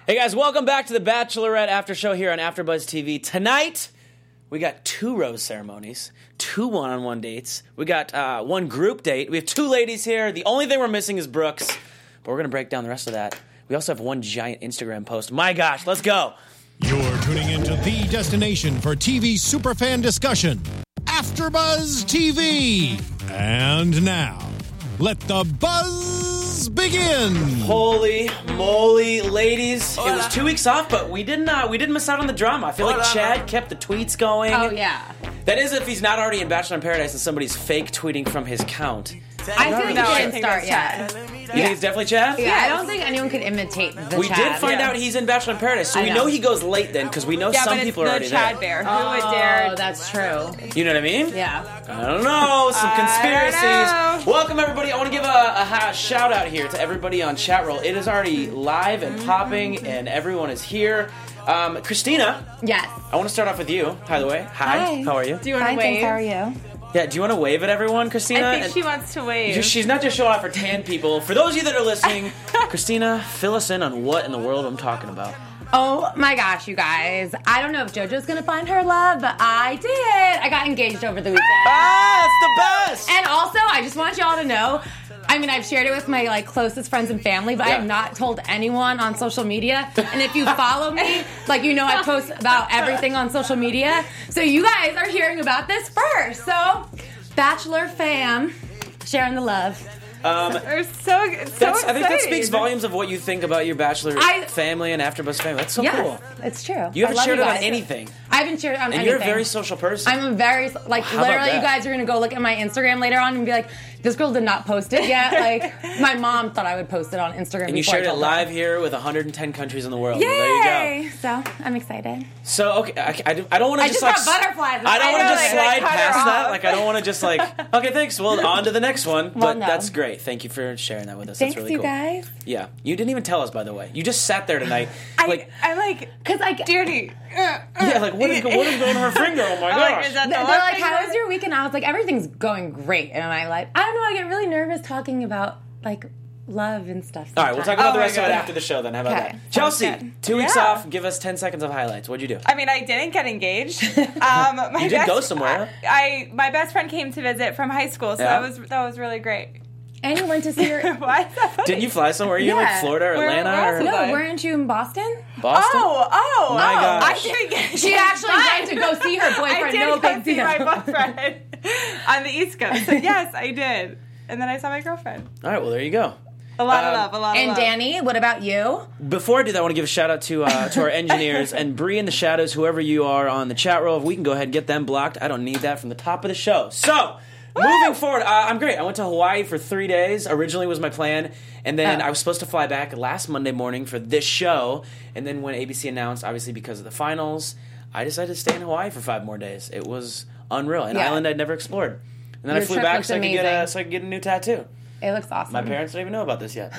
Hey guys, welcome back to the Bachelorette After Show here on AfterBuzz TV. Tonight, we got 2 rose ceremonies, 2 one-on-one dates. We got 1 group date. We have 2 ladies here. The only thing we're missing is Brooks, but we're going to break down the rest of that. We also have 1 giant Instagram post. My gosh, let's go. You're tuning into the destination for TV superfan discussion, AfterBuzz TV. And now, let the buzz begin. Holy moly, ladies! It was 2 weeks off, but we didn't miss out on the drama. I feel like Chad kept the tweets going. Oh yeah. That is if he's not already in Bachelor in Paradise and somebody's fake tweeting from his count. I feel like it didn't start yet. You think it's definitely Chad? Yeah, I don't think anyone could imitate the We Chad. did find out he's in Bachelor in Paradise, so we know he goes late then, because we know some people are already Chad there. Bear. Who would dare? Oh, that's true. You know what I mean? Yeah. I don't know. Some conspiracies. I don't know. Welcome, everybody. I want to give a shout out here to everybody on chat roll. It is already live and popping, and everyone is here. Christina, Yes. I want to start off with you, by the way. Hi. How are you? Do you want to Fine, wave? thanks. How are you? Yeah, do you want to wave at everyone, Christina? I think she wants to wave. She's not just showing off her tan people. For those of you that are listening, Christina, fill us in on what in the world I'm talking about. Oh my gosh, you guys. I don't know if JoJo's gonna find her love, but I did. I got engaged over the weekend. Ah, it's the best! And also, I just want y'all to know, I mean, I've shared it with my closest friends and family, but I have not told anyone on social media. And if you follow me, I post about everything on social media. So you guys are hearing about this first. So, Bachelor fam, sharing the love. We're so excited. I think that speaks volumes of what you think about your Bachelor family and AfterBuzz family. That's so cool. It's true. You haven't I love shared it on guys. anything. I haven't shared it on And anything. you're a very social person. I'm a very, about literally, that? you guys are going to go look at my Instagram later on and be like, this girl did not post it yet. My mom thought I would post it on Instagram. And you before I shared it told live her. here with 110 countries in the world. Yay! There you go. So, I'm excited. So, okay, I don't want to I just just got butterflies. I don't want to just slide cut her past that. off. I don't want to just okay, thanks. Well, on to the next one. Well, But no. that's great. Thank you for sharing that with us. Thanks, that's really you cool. guys. Yeah, you didn't even tell us, by the way. You just sat there tonight. I'm like, Because, dirty. Yeah, what is going on her finger? Oh my gosh. Is that they're the like, how was your weekend? I was like, everything's going great. And I don't know, I get really nervous talking about, love and stuff. All right, we'll talk about the my rest of it God. after the show then. How about Okay, that? Chelsea, sounds 2 weeks Yeah. off. Give us 10 seconds of highlights. What'd you do? I mean, I didn't get engaged. You did go somewhere. My best friend came to visit from high school, so Yeah. that was really great. And you went to see her. Why is that funny? Didn't you fly somewhere? You Yeah. Florida or Where Atlanta else or was I? No, weren't you in Boston? Boston? Oh My gosh. I didn't get She actually went to go see her I boyfriend. did No go big see deal. my boyfriend on the East Coast. So yes, I did. And then I saw my girlfriend. All right, well, there you go. A lot of love, a lot of And love. Danny, what about you? Before I do that, I want to give a shout out to our engineers and Bree in the shadows, whoever you are on the chat roll. If we can go ahead and get them blocked, I don't need that from the top of the show. So, moving forward, I'm great. I went to Hawaii for 3 days. Originally was my plan, and then I was supposed to fly back last Monday morning for this show. And then when ABC announced, obviously because of the finals, I decided to stay in Hawaii for 5 more days. It was unreal, an Yeah. island I'd never explored. And then Your I flew trip back looks so I amazing. could get a new tattoo. It looks awesome. My parents don't even know about this yet.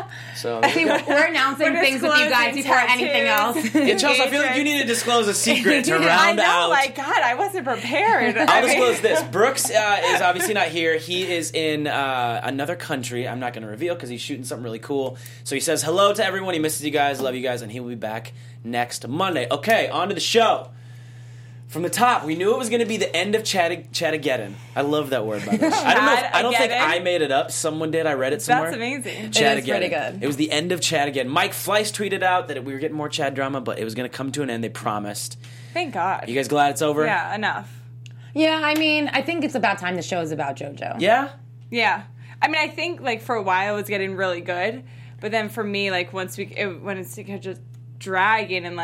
So there See, you go. we're announcing We're things with you guys disclosing before anything else. tattoos. Yeah, Chelsea, I feel like you need to disclose a secret to I round I know, out. my God, I wasn't prepared. I'll disclose this. Brooks is obviously not here. He is in another country. I'm not going to reveal because he's shooting something really cool. So he says hello to everyone. He misses you guys, love you guys, and he will be back next Monday. Okay, on to the show. From the top, we knew it was going to be the end of Chatageddon. I love that word, by the way. I don't think I made it up. Someone did. I read it somewhere. That's amazing. Chatageddon. It is pretty good. It was the end of Chatageddon. Mike Fleiss tweeted out that we were getting more Chad drama, but it was going to come to an end. They promised. Thank God. You guys glad it's over? Yeah, enough. Yeah, I mean, I think it's about time the show is about JoJo. Yeah? Yeah. I mean, I think, for a while it was getting really good, but then for me, when it's just dragging and,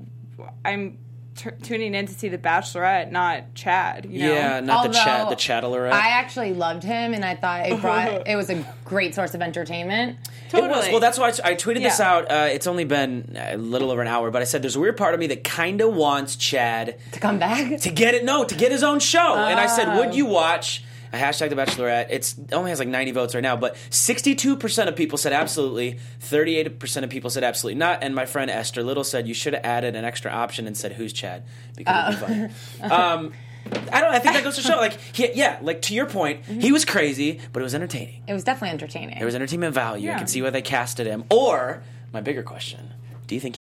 I'm tuning in to see The Bachelorette, not Chad, you know? Yeah, not the Although, Chatterlorette. I actually loved him, and I thought it was a great source of entertainment. It was. Well, that's why I tweeted this Yeah. out. It's only been a little over an hour, but I said there's a weird part of me that kind of wants Chad To come back? to get his own show. And I said, would you watch a hashtag The Bachelorette? It only has 90 votes right now, but 62% of people said absolutely, 38% of people said absolutely not, and my friend Esther Little said you should have added an extra option and said, who's Chad? Because it'd be funny. I think that goes to show, to your point, he was crazy, but it was entertaining. It was definitely entertaining. There was entertainment value. I Yeah. can see why they casted him. Or, my bigger question, Do you think?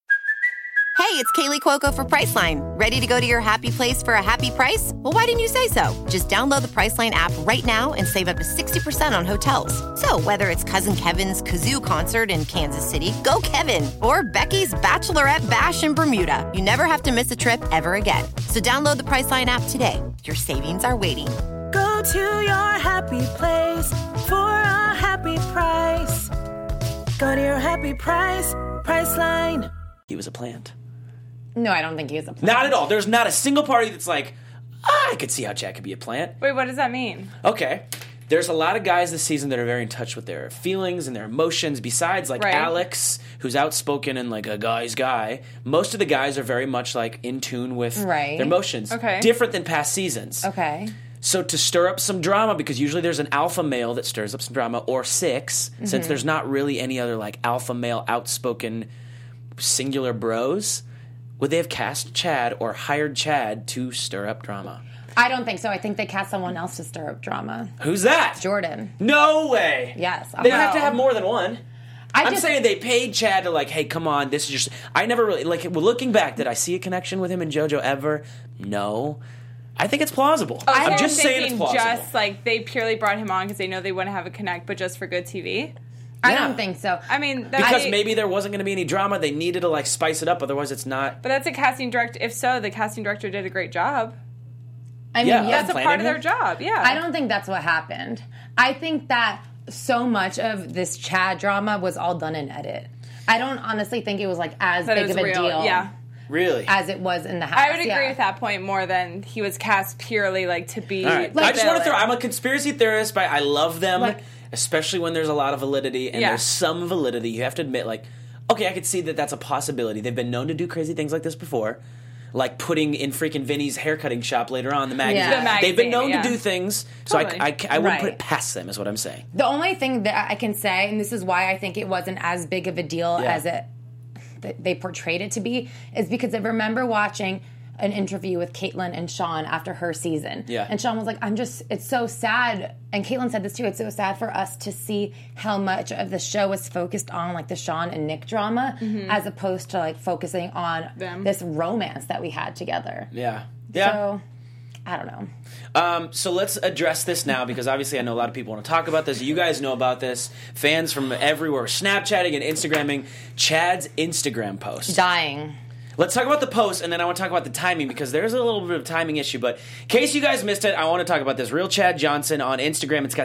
Hey, it's Kaylee Cuoco for Priceline. Ready to go to your happy place for a happy price? Well, why didn't you say so? Just download the Priceline app right now and save up to 60% on hotels. So whether it's Cousin Kevin's Kazoo Concert in Kansas City, go Kevin, or Becky's Bachelorette Bash in Bermuda, you never have to miss a trip ever again. So download the Priceline app today. Your savings are waiting. Go to your happy place for a happy price. Go to your happy price, Priceline. He was a plant. No, I don't think he is a plant. Not at all. There's not a single party that's like, I could see how Chad could be a plant. Wait, what does that mean? Okay. There's a lot of guys this season that are very in touch with their feelings and their emotions. Besides, like Alex, who's outspoken and like a guy's guy, most of the guys are very much like in tune with their emotions. Okay. Different than past seasons. Okay. So to stir up some drama, because usually there's an alpha male that stirs up some drama, or six, since there's not really any other like alpha male outspoken singular bros, would they have cast Chad or hired Chad to stir up drama? I don't think so. I think they cast someone else to stir up drama. Who's that? Jordan. No way. Yes. They have to have more than one. I'm just saying they paid Chad to like, hey, come on, this is just. I never really like. Looking back, did I see a connection with him and JoJo ever? No. I think it's plausible. I'm just saying it's plausible. Just like they purely brought him on because they know they want to have a connect, but just for good TV. I don't think so. I mean, because maybe there wasn't going to be any drama. They needed to like spice it up. Otherwise, it's not. But that's a casting director. If so, the casting director did a great job. I mean, that's a part of their job. Yeah. I don't think that's what happened. I think that so much of this Chad drama was all done in edit. I don't honestly think it was like as big of a deal. Yeah. Really? As it was in the house. I would agree with that point more than he was cast purely like to be. All right. I just want to throw. I'm a conspiracy theorist, but I love them, especially when there's a lot of validity and there's some validity. You have to admit, like, okay, I could see that that's a possibility. They've been known to do crazy things like this before, like putting in freaking Vinny's haircutting shop later on in the magazine. Yeah. They've been known to do things, so Totally. I wouldn't put it past them. Is what I'm saying. The only thing that I can say, and this is why I think it wasn't as big of a deal as they portrayed it to be, is because I remember watching an interview with Caitlyn and Sean after her season. Yeah. And Sean was like, it's so sad. And Caitlyn said this too, it's so sad for us to see how much of the show was focused on like the Sean and Nick drama as opposed to like focusing on this romance that we had together. Yeah. Yeah. So, I don't know. So let's address this now, because obviously I know a lot of people want to talk about this. You guys know about this. Fans from everywhere Snapchatting and Instagramming Chad's Instagram post. Dying. Let's talk about the post, and then I want to talk about the timing, because there's a little bit of a timing issue. But in case you guys missed it, I want to talk about this. Real Chad Johnson on Instagram. It's got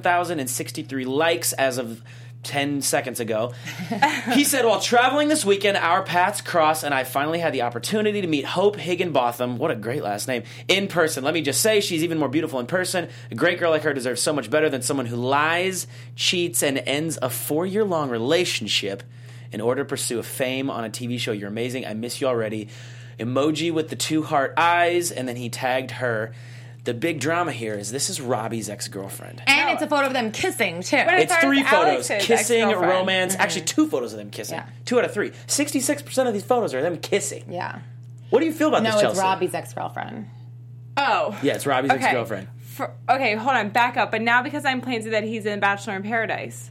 7,063 likes as of 10 seconds ago. He said, while traveling this weekend, our paths crossed, and I finally had the opportunity to meet Hope Higginbotham, what a great last name, in person. Let me just say, she's even more beautiful in person. A great girl like her deserves so much better than someone who lies, cheats, and ends a 4-year-long relationship in order to pursue a fame on a TV show. You're amazing. I miss you already. Emoji with the 2 heart eyes, and then he tagged her. The big drama here is this is Robbie's ex-girlfriend. And it's a photo of them kissing, too. It's 3 photos. Alex's Kissing, ex-girlfriend. romance. Actually, 2 photos of them kissing. Yeah. 2 out of 3. 66% of these photos are them kissing. Yeah. What do you feel about this, No, Chelsea? it's Robbie's ex-girlfriend. Oh. Yeah, it's Robbie's ex-girlfriend. Okay, hold on, back up. But now because I'm planted that he's in Bachelor in Paradise.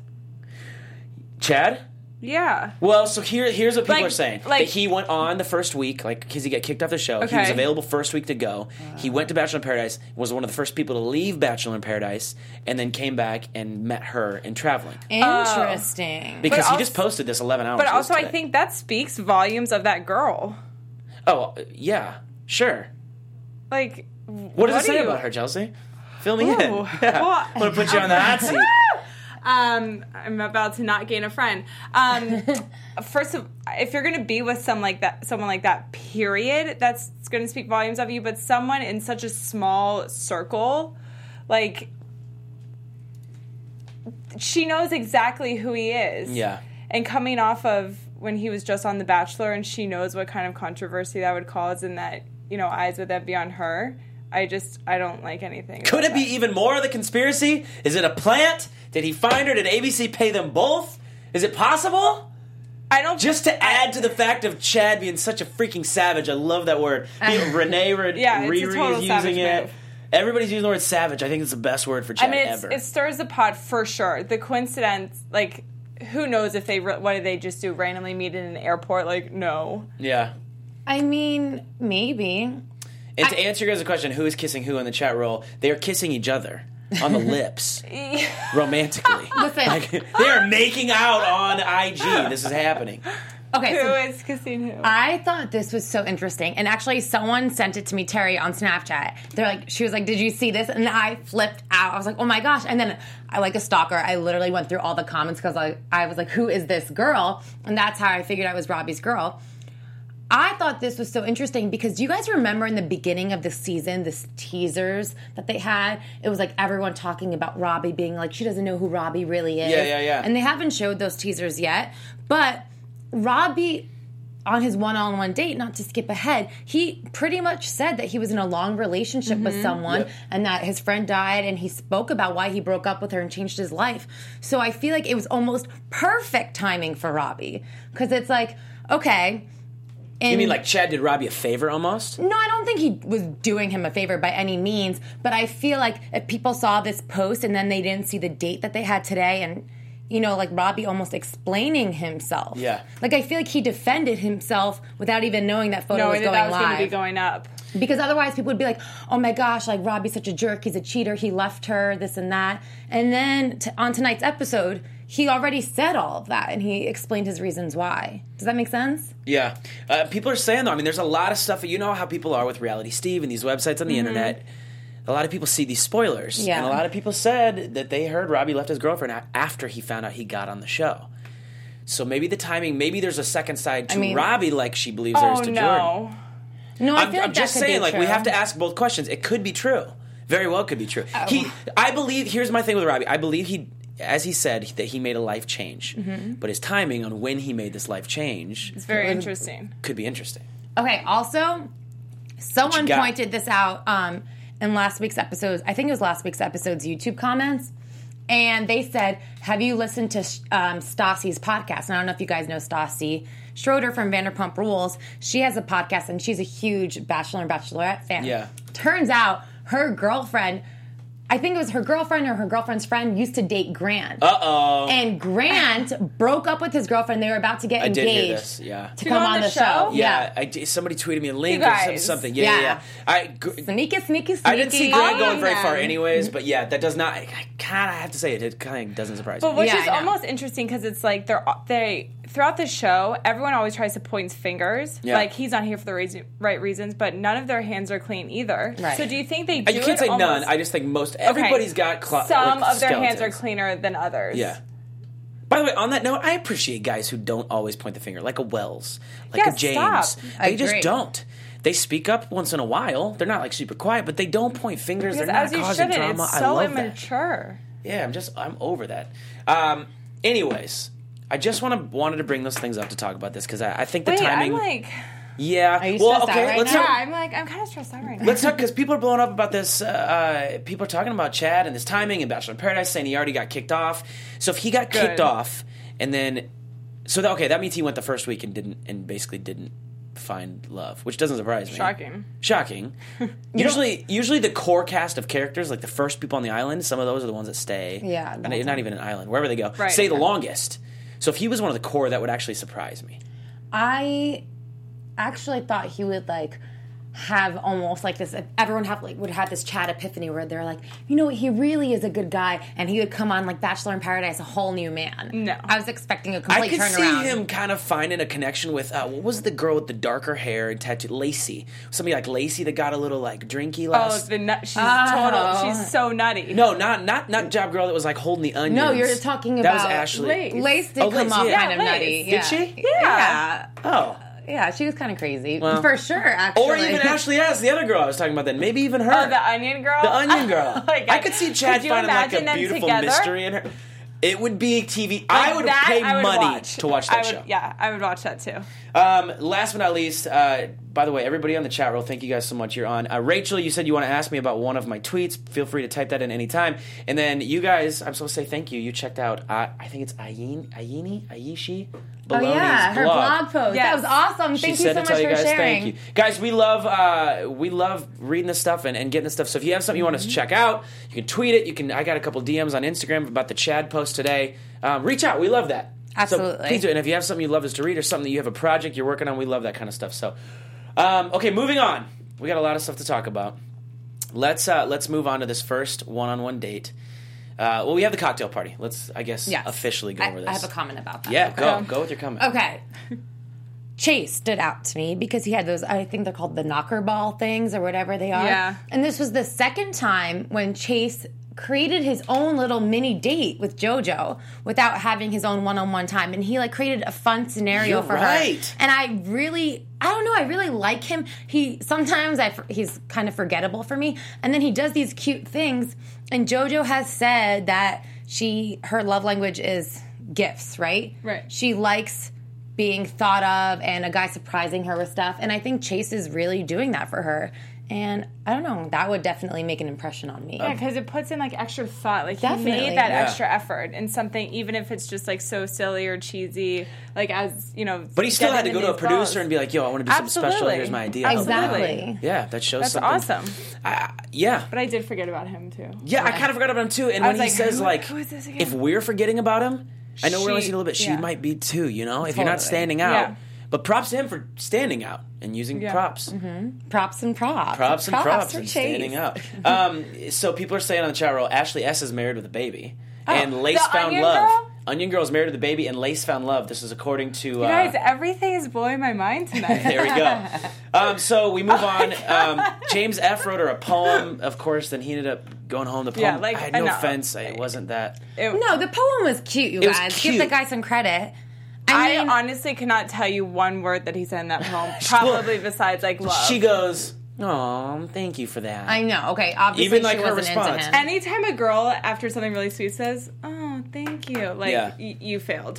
Chad? Yeah. Well, so here's what people are saying. Like, that he went on the first week, like, because he got kicked off the show. He was available first week to go. He went to Bachelor in Paradise, was one of the first people to leave Bachelor in Paradise, and then came back and met her in traveling. Interesting. Because he just posted this 11 hours But ago also, today. I think that speaks volumes of that girl. Oh, yeah. Sure. Like, What does it say about her, Chelsea? Fill me in. Ooh. Yeah. Well, I'm going to put you on the hot seat. I'm about to not gain a friend. First of, if you're going to be with someone like that, period, that's going to speak volumes of you. But someone in such a small circle, like, she knows exactly who he is. Yeah. And coming off of when he was just on The Bachelor, and she knows what kind of controversy that would cause, and that, you know, eyes would then be on her. I don't like anything. Could it be even more of the conspiracy? Is it a plant? Did he find her? Did ABC pay them both? Is it possible? I don't. Just to add to the fact of Chad being such a freaking savage. I love that word. Renee Riri it's a total is savage using it. move. Everybody's using the word savage. I think it's the best word for Chad ever. It stirs the pot for sure. The coincidence, like, who knows if what did they just do? Randomly meet in an airport? Like, no. Yeah. I mean, maybe. And to answer your guys' question, who is kissing who in the chat roll? They are kissing each other on the lips, romantically. Listen. Like, they are making out on IG. This is happening. Okay, Who is kissing who? I thought this was so interesting, and actually, someone sent it to me, Terry, on Snapchat. She was like, "Did you see this?" And I flipped out. I was like, "Oh my gosh!" And then, I like a stalker, I literally went through all the comments because I was like, "Who is this girl?" And that's how I figured I was Robbie's girl. I thought this was so interesting because do you guys remember in the beginning of the season, this teasers that they had? It was like everyone talking about Robbie being like, she doesn't know who Robbie really is. Yeah. And they haven't showed those teasers yet, but Robbie, on his one-on-one date, not to skip ahead, he pretty much said that he was in a long relationship with someone and that his friend died, and he spoke about why he broke up with her and changed his life. So I feel like it was almost perfect timing for Robbie because it's like, okay. You mean like Chad did Robbie a favor almost? No, I don't think he was doing him a favor by any means, but I feel like if people saw this post and then they didn't see the date that they had today and like Robbie almost explaining himself. Yeah. Like I feel like he defended himself without even knowing that photo was going that was live. going to be going up. Because otherwise people would be like, oh my gosh, like Robbie's such a jerk, he's a cheater, he left her, this and that. And then on tonight's episode, he already said all of that and he explained his reasons why. Does that make sense? Yeah. People are saying, though, I mean, there's a lot of stuff, you know how people are with Reality Steve and these websites on the internet. A lot of people see these spoilers. Yeah. And a lot of people said that they heard Robbie left his girlfriend after he found out he got on the show. So maybe the timing, maybe there's a second side to Robbie like she believes there is to Jordan. No, I feel like I'm just saying, like, we have to ask both questions. It could be true. Very well could be true. I believe, here's my thing with Robbie. I believe as he said, that he made a life change. But his timing on when he made this life change It's very interesting. could be interesting. Okay, also, someone pointed this out in last week's episodes. I think it was last week's episode's YouTube comments. And they said, have you listened to Stassi's podcast? And I don't know if you guys know Stassi Schroeder from Vanderpump Rules. She has a podcast, and she's a huge Bachelor and Bachelorette fan. Yeah. Turns out her girlfriend, I think it was her girlfriend or her girlfriend's friend, used to date Grant. Uh-oh. And Grant broke up with his girlfriend. They were about to get engaged. I did hear this, yeah. To come on the show. Yeah. Somebody tweeted me a link or something. Yeah. Sneaky. I didn't see Grant going very far anyways, but yeah, that does not, I kind of have to say it kind of doesn't surprise me. But which is almost interesting because it's like they throughout the show, everyone always tries to point fingers. Yeah. Like, he's not here for the right reasons, but none of their hands are clean either. Right. So do you think they do You can't say none. I just think everybody's got some of their skeletons. hands are cleaner than others. Yeah. By the way, on that note, I appreciate guys who don't always point the finger, like a Wells, like a James. Stop. They just don't. They speak up once in a while. They're not like super quiet, but they don't point fingers. Because they're not as you causing shouldn't. drama. It's so I love immature. that. Yeah, I'm over that. Anyways, I just wanted to bring those things up to talk about this because I think the timing. I'm like, yeah. Are you stressed out right let's now? talk. I'm kind of stressed out right now. Let's talk because people are blowing up about this. People are talking about Chad and his timing and Bachelor in Paradise, saying he already got kicked off. So if he got kicked off, and then that means he went the first week and basically didn't find love, which doesn't surprise me. Shocking. Usually the core cast of characters, like the first people on the island, some of those are the ones that stay. Yeah, and not even an island, wherever they go, Right. stay the longest. So if he was one of the core, that would actually surprise me. I actually thought he would have almost like this. Everyone would have this Chad epiphany where they're like, he really is a good guy, and he would come on like Bachelor in Paradise, a whole new man. No, I was expecting a I complete could turnaround. see him kind of finding a connection with what was the girl with the darker hair and tattoo, Lacey. Somebody like Lacey that got a little like drinky last. She's total. She's so nutty. No, not Job Girl that was like holding the onions. No, you're talking that about was Ashley. Lace did come off yeah. kind of nutty. Did Yeah. she? Yeah. Oh. Yeah, she was kind of crazy. Well. For sure, actually. Or even Ashley S, the other girl I was talking about then. Maybe even her. Oh, the onion girl? The onion girl. Oh my God. I could see Chad Could you finding like imagine a them beautiful together? mystery in her. It would be TV. Like I would that, pay I would money watch. to watch that show. Yeah, I would watch that too. Last but not least, by the way, everybody on the chat roll, thank you guys so much. You're on. Rachel, you said you want to ask me about one of my tweets. Feel free to type that in any time. And then you guys, I'm supposed to say thank you. You checked out, I think it's Aishi Baloney's her blog post. Yes. That was awesome. Thank you so much for sharing. Thank you. Guys, we love reading this stuff and getting this stuff. So if you have something you want us to check out, you can tweet it. I got a couple DMs on Instagram about the Chad post today. Reach out. We love that. Absolutely. So please do it. And if you have something you'd love us to read or something that you have a project you're working on, we love that kind of stuff. So, okay, moving on. We got a lot of stuff to talk about. Let's move on to this first one-on-one date. Well, we have the cocktail party. Let's, I guess, officially go over this. I have a comment about that. Yeah, go with your comment. Okay. Chase stood out to me because he had those, I think they're called the knocker ball things or whatever they are. Yeah. And this was the second time when Chase created his own little mini date with JoJo without having his own one-on-one time. And he like created a fun scenario for her. And I don't know, I really like him. Sometimes he's kind of forgettable for me. And then he does these cute things. And JoJo has said that her love language is gifts, right? Right. She likes being thought of and a guy surprising her with stuff. And I think Chase is really doing that for her. And I don't know, that would definitely make an impression on me. Yeah, because it puts in like extra thought. Like Definitely. he made that extra effort in something, even if it's just like so silly or cheesy. Like as you know, but he still had to go to a producer and be like, "Yo, I want to do something special. Here's my idea." Exactly. Yeah, that shows That's something. awesome. Yeah, but I did forget about him too. Yeah, I kind of forgot about him too. And when he says who is this again? if we're forgetting about him, I know we're only seeing a little bit. She might be too. You know, if you're not standing out. Yeah. But props to him for standing out and using props. Mm-hmm. Props and props. Props and props for and Chase. standing out. So people are saying on the chat roll, Ashley S. is married with a baby. And Lace the found Onion love. Girl? Onion Girl is married with a baby, and Lace found love. This is according to... You guys, everything is blowing my mind tonight. There we go. So we move on. James F. wrote her a poem, of course, then he ended up going home. The poem, I had no offense. It wasn't that... No, the poem was cute, you guys. Give the guy some credit. I honestly cannot tell you one word that he said in that poem, probably besides like love. She goes, "Oh, thank you for that." I know. Okay, obviously even like she her wasn't response. into him. Anytime a girl after something really sweet says, "Oh, thank you," like you failed.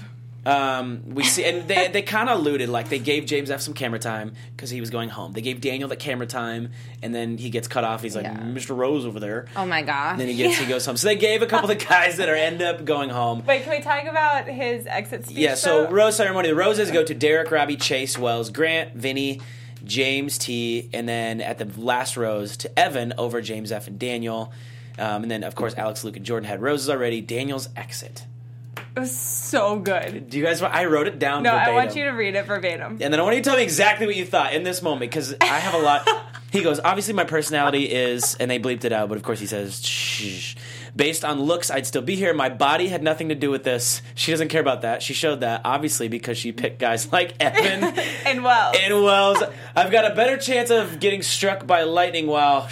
We see, and they kind of alluded, like they gave James F. some camera time because he was going home. They gave Daniel the camera time, and then he gets cut off. He's like, Mr. Rose over there. Oh my god! And then he goes home. So they gave a couple of the guys that end up going home. Wait, can we talk about his exit speech? Yeah. So rose ceremony. The roses go to Derek, Robbie, Chase, Wells, Grant, Vinny, James T, and then at the last rose to Evan over James F. and Daniel, and then of course Alex, Luke, and Jordan had roses already. Daniel's exit. It was so good. Do you guys want... I wrote it down verbatim. I want you to read it verbatim. And then I want you to tell me exactly what you thought in this moment, because I have a lot... He goes, obviously my personality is... And they bleeped it out, but of course he says, shh. Based on looks, I'd still be here. My body had nothing to do with this. She doesn't care about that. She showed that, obviously, because she picked guys like Evan. And Wells. I've got a better chance of getting struck by lightning while...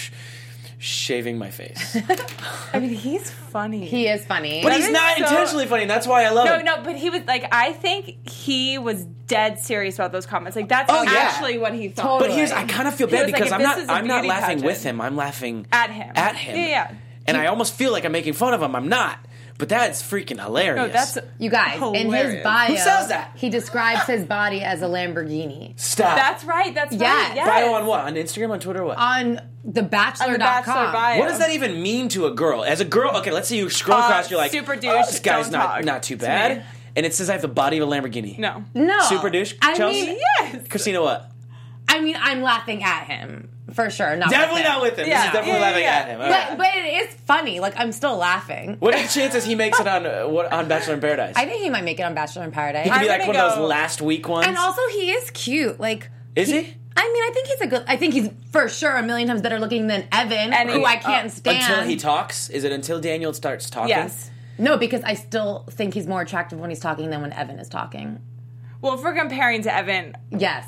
shaving my face. I mean, he's funny. He is funny. But he's not intentionally funny, and that's why I love him. No, but he was, like, I think he was dead serious about those comments. Like, that's actually what he thought. Totally. But I kind of feel bad because like, I'm not laughing with him. I'm laughing at him. Yeah. And I almost feel like I'm making fun of him. I'm not. But that's freaking hilarious. No, that's you guys, hilarious. in his bio, who says that? He describes his body as a Lamborghini. Stop. That's right. That's right. Yes. Bio on what? On Instagram, on Twitter, what? On thebachelor.com. Bachelor bio. What does that even mean to a girl? As a girl, okay, let's say you scroll across, you're like, super douche. Oh, this guy's don't not too bad. And it says I have the body of a Lamborghini. No. Super douche, Chelsea? Yes. Christina, what? I mean, I'm laughing at him. For sure. Definitely not with him. Yeah. This is definitely laughing at him. Right. But it is funny. Like, I'm still laughing. What are the chances he makes it on Bachelor in Paradise? I think he might make it on Bachelor in Paradise. He could be like one of those last week ones. And also, he is cute. Like, is he? I mean, I think he's for sure a million times better looking than Evan, who I can't stand. Until he talks? Is it until Daniel starts talking? Yes. No, because I still think he's more attractive when he's talking than when Evan is talking. Well, if we're comparing to Evan, yes.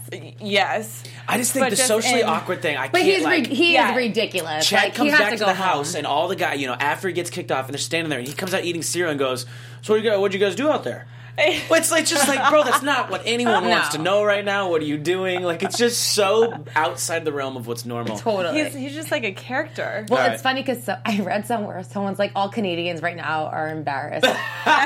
I just think the socially awkward thing. He is ridiculous. Chad comes back to the house, and all the guys, after he gets kicked off, and they're standing there, and he comes out eating cereal and goes, "So what'd you guys do out there?" Well, it's like just like, bro, that's not what anyone wants to know right now. What are you doing? Like, it's just so outside the realm of what's normal. Totally. He's just like a character. Well, it's funny because I read somewhere someone's like, all Canadians right now are embarrassed, and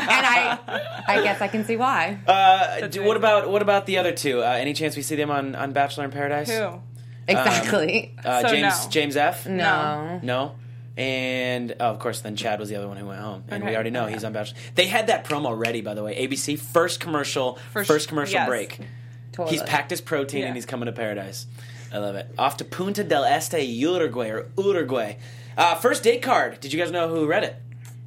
I guess I can see why. What about the other two? Any chance we see them on Bachelor in Paradise? Who? Exactly. James F. No. And of course, then Chad was the other one who went home, and we already know he's on Bachelor. They had that promo ready, by the way. ABC first commercial break. Totally. He's packed his protein and he's coming to Paradise. I love it. Off to Punta del Este, Uruguay. First date card. Did you guys know who read it?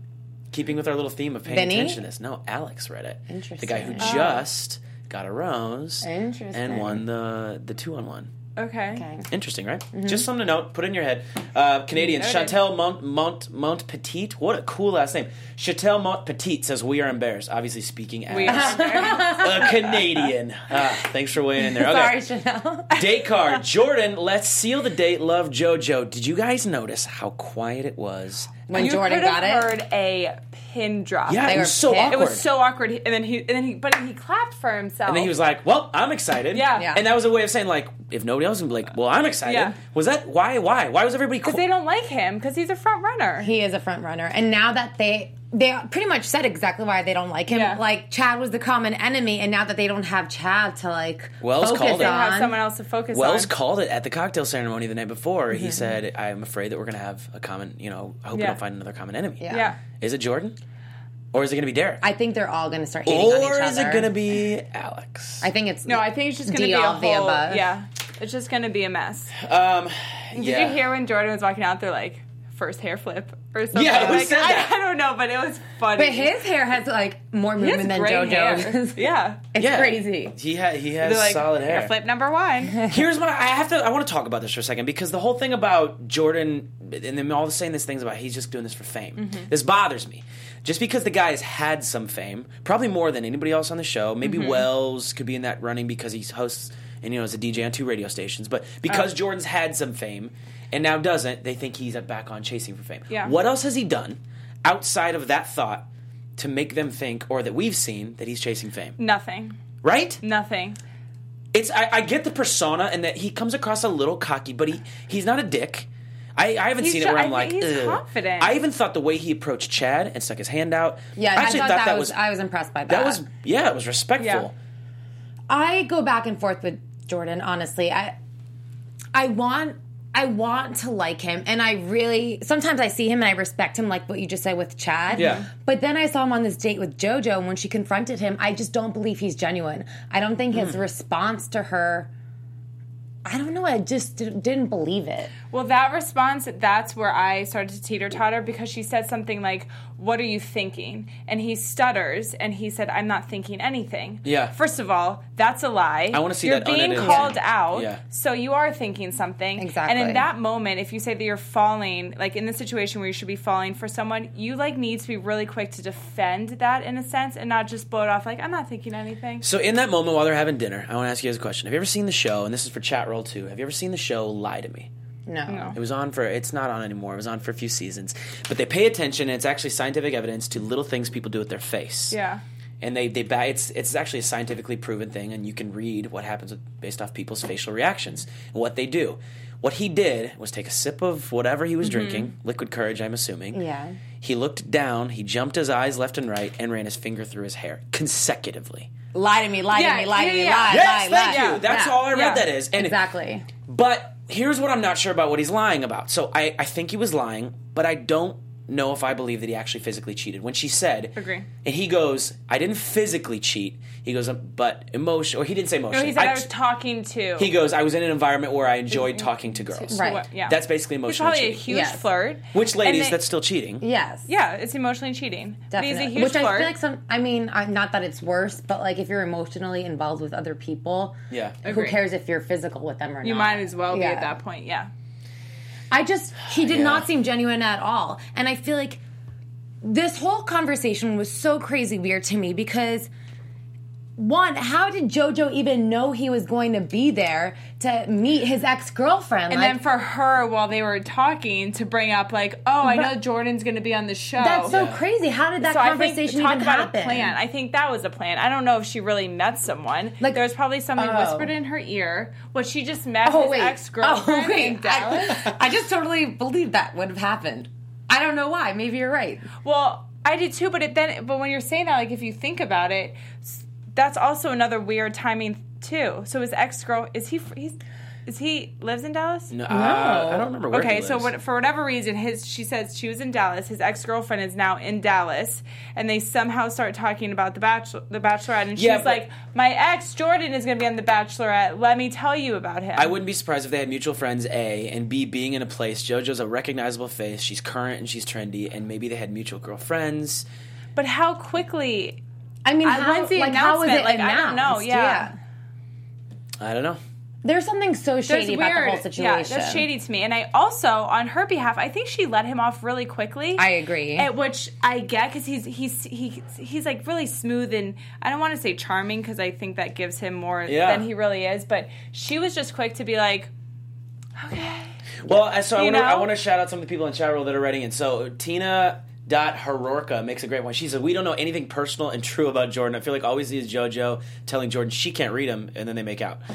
keeping with our little theme of paying Vinny? attention to this. No, Alex read it. Interesting. The guy who just got a rose Interesting. and won the 2-on-1. Okay. Interesting, right? Mm-hmm. Just something to note. Put it in your head. Canadian Noted. Chantel Montpetit. What a cool last name. Chantel Montpetit says, we are embarrassed. Obviously speaking as We are a Canadian. Thanes for weighing in there. Okay. Sorry, Chanel. Date card. Jordan, let's seal the date. Love, JoJo. Did you guys notice how quiet it was? When You Jordan could have got it. heard a pin drop. Yeah, They it were was so pissed. awkward. It was so awkward. And then he clapped for himself. And then he was like, well, I'm excited. Yeah. Yeah. And that was a way of saying, like, if nobody else would be like, well, I'm excited. Yeah. Was that, why? Why was everybody because they don't like him because he's a front runner. He is a front runner, and now that they pretty much said exactly why they don't like him. Yeah. Like Chad was the common enemy, and now that they don't have Chad to like Wells focus called it. They have on, someone else to focus Wells on. called it at the cocktail ceremony the night before. Mm-hmm. He said, I'm afraid that we're going to have a common, I hope we Yeah. don't find another common enemy. Yeah. Is it Jordan? Or is it going to be Derek? I think they're all going to start hating on each Or other. is it going to be Alex? I think it's No, I think it's just going to D, be a all of the whole. above. Yeah, it's just going to be a mess. Yeah. Did you hear when Jordan was walking out there like first hair flip or something? Yeah, who like, said that? I don't know, but it was funny. But his hair has like more He has movement than great JoJo's. hair. Yeah. It's Yeah. crazy. He has They're like, solid hair. flip number 1. Here's my. I want to talk about this for a second because the whole thing about Jordan and them all saying these things about he's just doing this for fame. Mm-hmm. This bothers me. Just because the guy has had some fame, probably more than anybody else on the show. Maybe Mm-hmm. Wells could be in that running because he hosts and is a DJ on 2 radio stations. But because Jordan's had some fame and now doesn't, they think he's back on chasing for fame. Yeah. What else has he done outside of that thought to make them think, or that we've seen, that he's chasing fame? Nothing. Right? Nothing. I get the persona and that he comes across a little cocky, but he's not a dick. I haven't He's seen it ju- where I I'm like, think he's ugh. confident. I even thought the way he approached Chad and stuck his hand out. Yeah, I actually thought thought that was. I was impressed by that. that was it was respectful. Yeah. I go back and forth with Jordan. Honestly, I want to like him, and I really sometimes I see him and I respect him, like what you just said with Chad. Yeah. But then I saw him on this date with JoJo, and when she confronted him, I just don't believe he's genuine. I don't think his response to her. I don't know. I just didn't believe it. Well, that response, that's where I started to teeter-totter because she said something like, what are you thinking? And he stutters and he said, I'm not thinking anything. Yeah. First of all, that's a lie. I wanna see You're that being unedited. called out, Yeah. so you are thinking something. Exactly. And in that moment, if you say that you're falling, like in the situation where you should be falling for someone, you like need to be really quick to defend that in a sense and not just blow it off like, I'm not thinking anything. So in that moment while they're having dinner, I want to ask you guys a question. Have you ever seen the show, and this is for chat roll too, have you ever seen the show Lie to Me? No. It was on it's not on anymore. It was on for a few seasons. But they pay attention, and it's actually scientific evidence to little things people do with their face. Yeah. And it's actually a scientifically proven thing, and you can read what happens based off people's facial reactions and what they do. What he did was take a sip of whatever he was drinking, liquid courage, I'm assuming. Yeah. He looked down, he jumped his eyes left and right, and ran his finger through his hair consecutively. Lie to me. Lie Yeah, to me. Lie to yeah, me. yeah. Lie. Yes, lie, thank lie. you. That's Yeah. all I read Yeah. that is. And Exactly. But here's what I'm not sure about what he's lying about. So I think he was lying, but I don't know if I believe that he actually physically cheated. When she said, Agree. and he goes, I didn't physically cheat. He goes, but emotion, or he didn't say emotion. No, he said I was talking to. He goes, I was in an environment where I enjoyed talking to girls. Right. What- yeah. That's basically He's emotional probably a cheating. huge Yes. flirt. Which, ladies, And they- that's still cheating. Yes. Yeah, it's emotionally cheating. But Definitely. he's a huge Which flirt. I feel like not that it's worse, but like if you're emotionally involved with other people, Yeah. who Agree. cares if you're physical with them or you not? might as well be Yeah. at that point, yeah. He did Yeah. not seem genuine at all. And I feel like this whole conversation was so crazy weird to me because, one, how did JoJo even know he was going to be there to meet his ex-girlfriend? And Like, then for her, while they were talking, to bring up like, oh, I know Jordan's going to be on the show. that's so crazy. How did that So I conversation think, talk even about happen? a plan. I think that was a plan. I don't know if she really met someone. Like there was probably something Oh. whispered in her ear. What she just met his ex-girlfriend in Dallas. I just totally believed that would have happened. I don't know why. Maybe you're right. Well, I did too, but when you're saying that, like if you think about it, that's also another weird timing too. So his ex-girl is he lives in Dallas? No, I don't remember where he Okay, lives. so for whatever reason, she says she was in Dallas. His ex-girlfriend is now in Dallas, and they somehow start talking about the Bachelorette, and she's Yeah, but- like, "My ex Jordan is going to be on the Bachelorette. Let me tell you about him." I wouldn't be surprised if they had mutual friends, A, and B, being in a place. JoJo's a recognizable face. She's current and she's trendy, and maybe they had mutual girlfriends. But how quickly? I mean, when's the how was announcement? it Like, announced? I don't know. Yeah. I don't know. There's something so shady about the whole situation. Yeah, that's shady to me. And I also, on her behalf, I think she let him off really quickly. I agree. Which I get because he's like really smooth and I don't want to say charming because I think that gives him more than he really is. But she was just quick to be like, okay. Well, so You I know? want to shout out some of the people in chat roll that are writing in. So Tina Herorka makes a great one. She said, "We don't know anything personal and true about Jordan. I feel like all we see is JoJo telling Jordan she can't read him, and then they make out."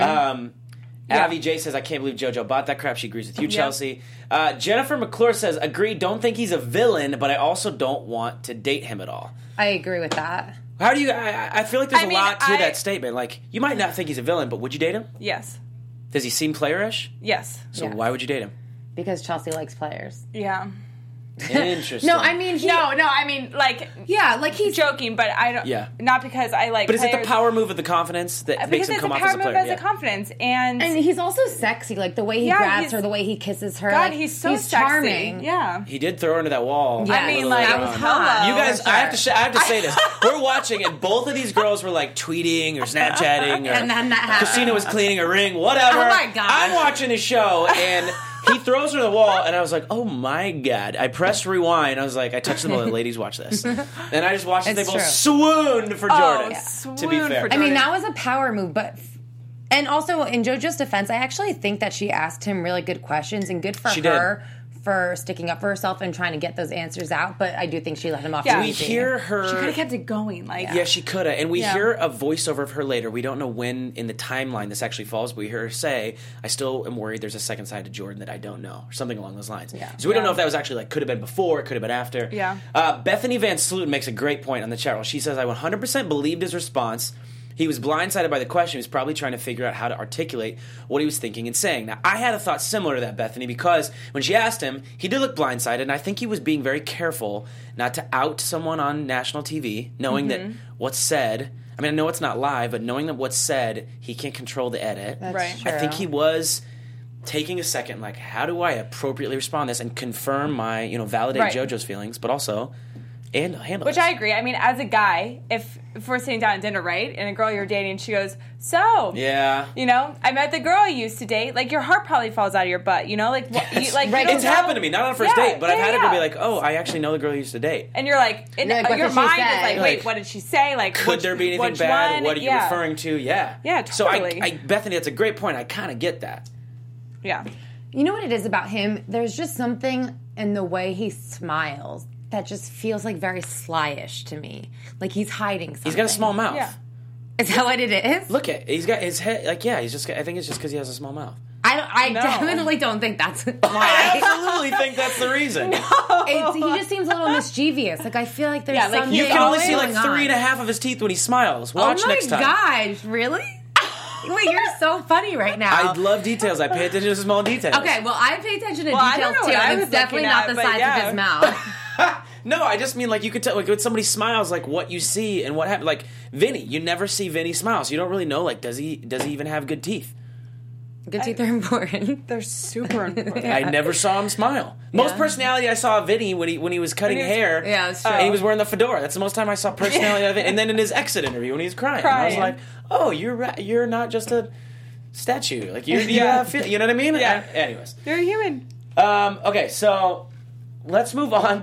Avi J says, "I can't believe JoJo bought that crap." She agrees with you, Chelsea. Jennifer McClure says, "Agree. Don't think he's a villain, but I also don't want to date him at all." I agree with that. How do you? I feel like there's I a mean, lot to that statement. Like, you might not think he's a villain, but would you date him? Yes. Does he seem playerish? Yes. So Yeah. why would you date him? Because Chelsea likes players. Yeah. Interesting. No, I mean, I mean, like, yeah, like he's joking, but I don't. Yeah. Not because I like. But is it the players- power move of the confidence that makes Because him it's come a off power as a move player? as Yeah. a confidence, and he's also sexy, like the way he Yeah, grabs he's- her, the way he kisses her. God, like, he's so sexy. charming. Yeah. He did throw her into that wall. Yeah, I mean, a little like, later that was on. hot. You guys, For I have sure. to. I have to say this. We're watching, and both of these girls were like tweeting or Snapchatting, or And then that happened. Christina was cleaning a ring. Whatever. Oh my God. I'm watching the show, and he throws her to the wall, and I was like, "Oh my God!" I pressed rewind. I was like, I touched them all. Ladies, watch this, and I just watched it. They It's both true. swooned for Jordan. swooned To be fair, for I mean, Jordan. that was a power move, but. And also, in JoJo's defense, I actually think that she asked him really good questions, and good for She her for sticking up for herself and trying to get those answers out. But I do think she let him off. Yeah. we easy. hear her. She could have kept it going. Like, Yeah, she could have. And we Yeah. hear a voiceover of her later. We don't know when in the timeline this actually falls, but we hear her say, "I still am worried there's a second side to Jordan that I don't know," or something along those lines. Yeah. So we don't know if that was actually like, could have been before, it could have been after. Yeah. Bethany Van Sloot makes a great point on the chat roll. She says, "I 100% believed his response. He was blindsided by the question. He was probably trying to figure out how to articulate what he was thinking and saying." Now, I had a thought similar to that, Bethany, because when she asked him, he did look blindsided, and I think he was being very careful not to out someone on national TV, knowing that what's said, I mean, I know it's not live, but knowing that what's said, he can't control the edit. That's Right. true. I think he was taking a second, like, how do I appropriately respond to this and confirm my, validate Right. JoJo's feelings, but also and handle Which this. I agree. I mean, as a guy, if we're sitting down at dinner, right, and a girl you're dating, she goes, "So, Yeah. I met the girl I used to date." Like, your heart probably falls out of your butt. Like, what, you, like, right. you don't It's know- happened to me, not on a first Yeah, date, but I've yeah, had a girl yeah. be like, "Oh, I actually know the girl you used to date." And you're like, You're like, what your did she mind say? is like, "Wait, Like, what did she say?" Like, Could there be anything which bad? one? What are you Yeah. referring to? Yeah. Yeah, So totally. Bethany, that's a great point. I kind of get that. Yeah. You know what it is about him? There's just something in the way he smiles that just feels like very slyish to me. Like he's hiding something. He's got a small mouth. Yeah. Is that what it is? Look at, he's got his head, like, yeah, he's just, I think it's just because he has a small mouth. I No. definitely don't think that's I why. absolutely think that's the reason. He just seems a little mischievous. Like I feel like there's Yeah, like, something You can only see going like on. 3.5 of his teeth when he smiles. Watch oh my next time. gosh, really? Wait, you're so funny right now. I love details. I pay attention to small details. Okay, well, I pay attention to I don't details know too, what I and was it's definitely looking not at, the but size yeah. of his mouth. No, I just mean like you could tell like when somebody smiles, like what you see and what happened. Like Vinny, you never see Vinny smile, so you don't really know. Like, does he even have good teeth? Good teeth are important. They're super important. I never saw him smile. Most personality I saw of Vinny when he was cutting When he was- hair. Yeah, that's true. And he was wearing the fedora. That's the most time I saw personality of it. And then in his exit interview when he was crying, I was like, "Oh, you're not just a statue. Like you have, you know what I mean?" Yeah. Anyways, You're a human. okay, so let's move on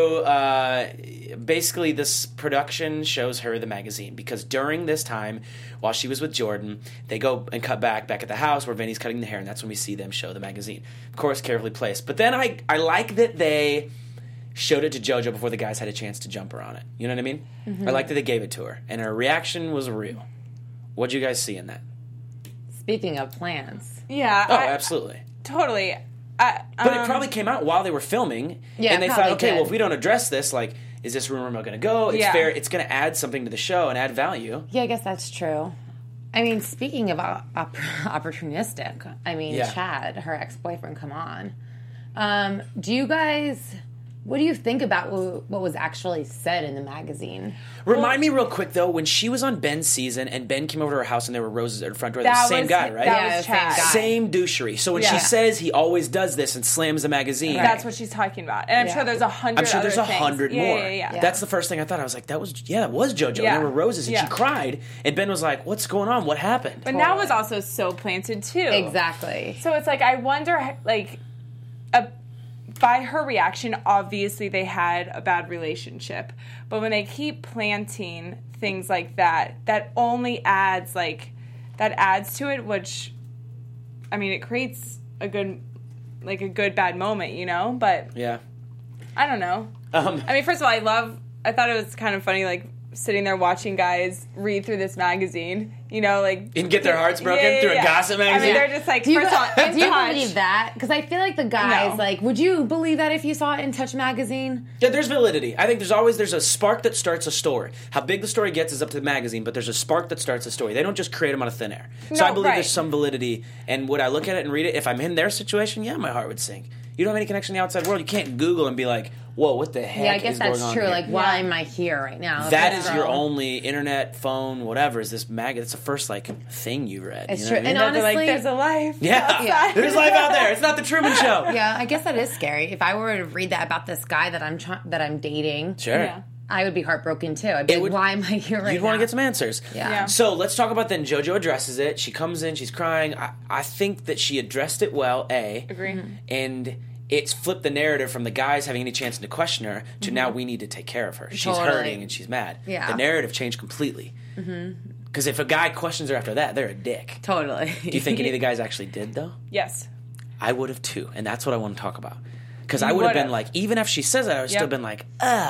to basically this production shows her the magazine because during this time, while she was with Jordan, they go and cut back at the house where Vinny's cutting the hair, and that's when we see them show the magazine. Of course, carefully placed. But then I like that they showed it to JoJo before the guys had a chance to jump her on it. You know what I mean? I like that they gave it to her, and her reaction was real. What'd you guys see in that? Speaking of plans, Yeah. Oh, absolutely. Totally. But it probably came out while they were filming, Yeah, and they it thought, probably okay, did. well, if we don't address this, like, is this rumor mill going to go? It's Yeah. fair. It's going to add something to the show and add value. yeah, I guess that's true. I mean, speaking of opportunistic, I mean, Yeah. Chad, her ex-boyfriend, come on. Do you guys... What do you think about what was actually said in the magazine? Remind me real quick, though, when she was on Ben's season and Ben came over to her house and there were roses at her front door, the same guy, right? That Yeah, was same Chad. guy. Same douchery. So when she Yeah. says he always does this and slams the magazine, That's what she's talking about. And I'm Yeah. sure there's 100 I'm sure there's other things. 100 Yeah, more. Yeah. That's the first thing I thought. I was like, that was JoJo. Yeah. There were roses, and Yeah. she cried. And Ben was like, "What's going on? What happened?" But that was also so planted, too. Exactly. So it's like, I wonder, like, by her reaction, obviously they had a bad relationship. But when they keep planting things like that, that only adds, to it, which, I mean, it creates a good bad moment, you know? But Yeah. I don't know. I mean, first of all, I thought it was kind of funny, like, sitting there watching guys read through this magazine, you know, like... And get their hearts broken through a gossip I magazine? mean, they're just like, Do you, first of all, do you Touch. believe that? Because I feel like the guys, No. like, would you believe that if you saw it in Touch magazine? Yeah, there's validity. I think there's a spark that starts a story. How big the story gets is up to the magazine, but there's a spark that starts a story. They don't just create them out of thin air. So I No, believe right. there's some validity. And would I look at it and read it? If I'm in their situation, yeah, my heart would sink. You don't have any connection to the outside world. You can't Google and be like, whoa, what the heck Yeah, I guess is going that's on true. here? Like, why am I here right now? That This is your girl. only internet, phone, whatever. Is this magazine? It's the first thing you read. It's you know true. what I mean? And They're like, honestly- there's a life. Yeah. Yeah. There's life out there. It's not the Truman Show. Yeah, I guess that is scary. If I were to read that about this guy that I'm dating, Sure. Yeah. I would be heartbroken too. I'd be like, would- why am I here right You'd now? want to get some answers. Yeah. So let's talk about then. JoJo addresses it. She comes in. She's crying. I think that she addressed it well. Agree. And it's flipped the narrative from the guys having any chance to question her to now we need to take care of her. She's Totally. hurting and she's mad. Yeah. The narrative changed completely. Because if a guy questions her after that, they're a dick. Totally. Do you think any of the guys actually did though? Yes. I would have too, and that's what I want to talk about. Because I You would have been would've. like, even if she says that, I would still Yep. been like,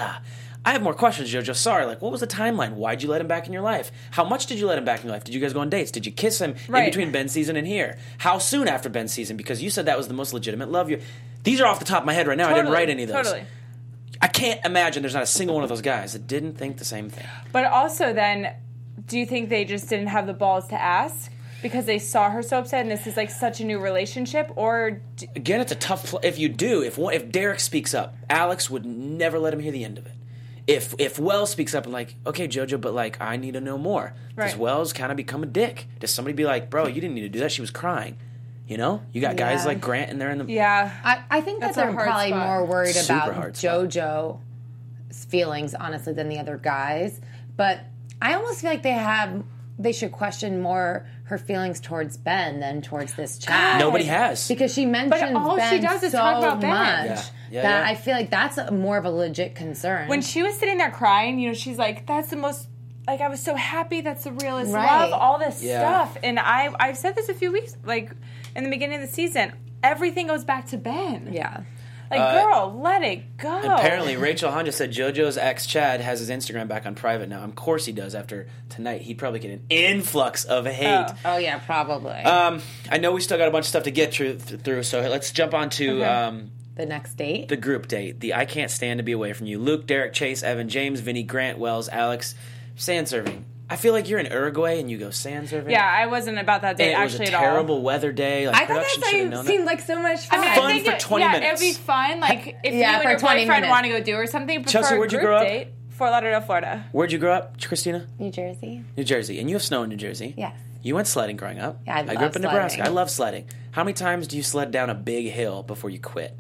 I have more questions, JoJo. Sorry, like, what was the timeline? Why'd you let him back in your life? How much did you let him back in your life? Did you guys go on dates? Did you kiss him in Right. between Ben's season and here? How soon after Ben's season? Because you said that was the most legitimate love. These are off the top of my head right now. I didn't write any of those. Totally. I can't imagine there's not a single one of those guys that didn't think the same thing. But also then, do you think they just didn't have the balls to ask? Because they saw her so upset and this is like such a new relationship? Or... Again, it's a tough... if you do, if Derek speaks up, Alex would never let him hear the end of it. If Wells speaks up and like, okay, JoJo, but like, I need to know more. Does Right. Wells kind of become a dick? Does somebody be like, bro, you didn't need to do that. She was crying. You know? You got guys Yeah. like Grant and they're in the... Yeah. I think that That's a they're hard probably spot. more worried Super about hard spot. JoJo's feelings, honestly, than the other guys. But I almost feel like they should question more her feelings towards Ben than towards this Chad. Nobody has. Because she mentions all Ben she does is so talk about Ben. much Yeah, that yeah. I feel like that's more of a legit concern. When she was sitting there crying, you know, she's like, that's the most... Like, I was so happy. That's the realest Right. love. All this Yeah. stuff. And I've said this a few weeks, like, in the beginning of the season. Everything goes back to Ben. yeah. Like, girl, let it go. Apparently, Rachel Honda said JoJo's ex Chad has his Instagram back on private now. Of course he does. After tonight, he'd probably get an influx of hate. Oh, yeah, probably. I know we still got a bunch of stuff to get through, so let's jump on to the next date? the group date. The I Can't Stand to Be Away From You. Luke, Derek, Chase, Evan, James, Vinny, Grant, Wells, Alex. Sand surfing. I feel like you're in Uruguay and you go sand surfing. Yeah, I wasn't about that date And it was actually a at all. terrible weather day. Like, I thought production should have that known seemed like so much fun. I mean, Fun I think for 20 yeah, minutes. it'd be fun. Like, if Yeah, you and for your 20 boyfriend minutes. want to go do or something, but Chelsea, for a where'd you group grow up? date, Fort Lauderdale, Florida. Where'd you grow up, Christina? New Jersey? New Jersey. And you have snow in New Jersey. Yes. You went sledding growing up. Yeah, I grew love up in Nebraska. sledding. I love sledding. How many times do you sled down a big hill before you quit?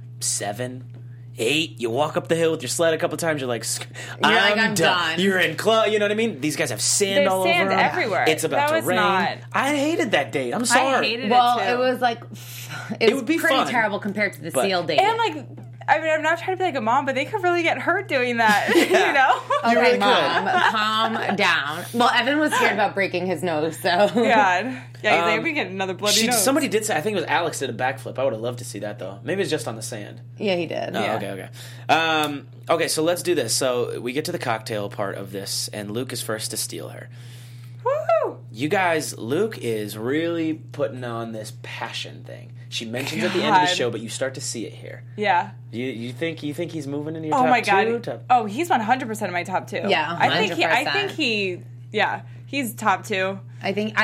7? 8? You walk up the hill with your sled a couple times. You're like, I'm done. You're in club. You know what I mean? These guys have sand There's all sand over 'em. everywhere. It's about That to was rain. not- I hated that date. I'm sorry. I hated Well, it too. it was like it was would be pretty fun, terrible compared to the but- seal date. And like, I mean, I'm not trying to be like a mom, but they could really get hurt doing that. You know? You okay, really Mom, calm down. Well, Evan was scared about breaking his nose, so God. Yeah, he's like, we get another bloody nose. Somebody did say, I think it was Alex did a backflip. I would have loved to see that though. Maybe it's just on the sand. yeah, he did. Oh, Yeah. okay. Okay, so let's do this. So we get to the cocktail part of this, and Luke is first to steal her. Woo! You guys, Luke is really putting on this passion thing. She mentions at the end of the God. show, but you start to see it here. Yeah. You think he's moving into your Oh top my two? God. Oh, he's 100% in my top 2. Yeah, I think 100%. he Yeah, he's top 2. I think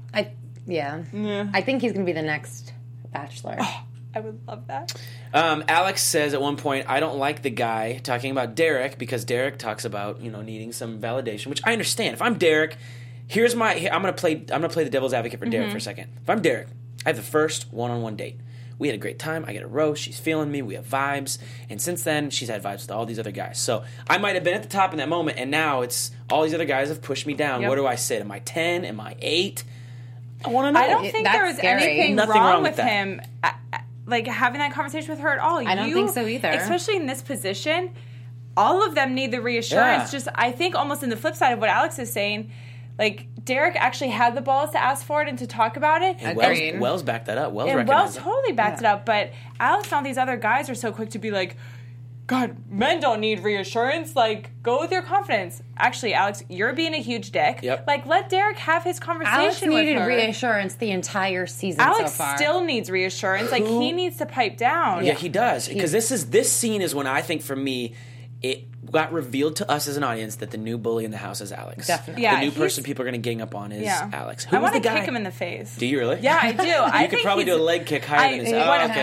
he's gonna be the next Bachelor. I would love that. Alex says at one point, I don't like the guy talking about Derek because Derek talks about, needing some validation, which I understand. If I'm Derek, I'm gonna play the devil's advocate for Derek for a second. If I'm Derek, I have the first one-on-one date. We had a great time. I get a rose. She's feeling me. We have vibes. And since then, she's had vibes with all these other guys. So I might have been at the top in that moment, and now it's all these other guys have pushed me down. Yep. Where do I sit? Am I 10? Am I 8? I want to know. I don't think there was anything Nothing wrong with him, like, having that conversation with her at all. I don't think so either. Especially in this position, all of them need the reassurance. Yeah. Just, I think almost in the flip side of what Alex is saying, like, Derek actually had the balls to ask for it and to talk about it. And Wells backed that up. Wells totally backed it up. But Alex and all these other guys are so quick to be like, God, men don't need reassurance. Like, go with your confidence. Actually, Alex, you're being a huge dick. Yep. Like, let Derek have his conversation Alex with needed her. reassurance the entire season Alex so far. still needs reassurance. Like, he needs to pipe down. Yeah, he does. Because this scene is when I think, for me, it got revealed to us as an audience that the new bully in the house is Alex. Definitely. Yeah, the new person people are going to gang up on is Alex. Who I was want the to guy? kick him in the face. Do you really? Yeah, I do. I You could probably do a leg kick higher than his...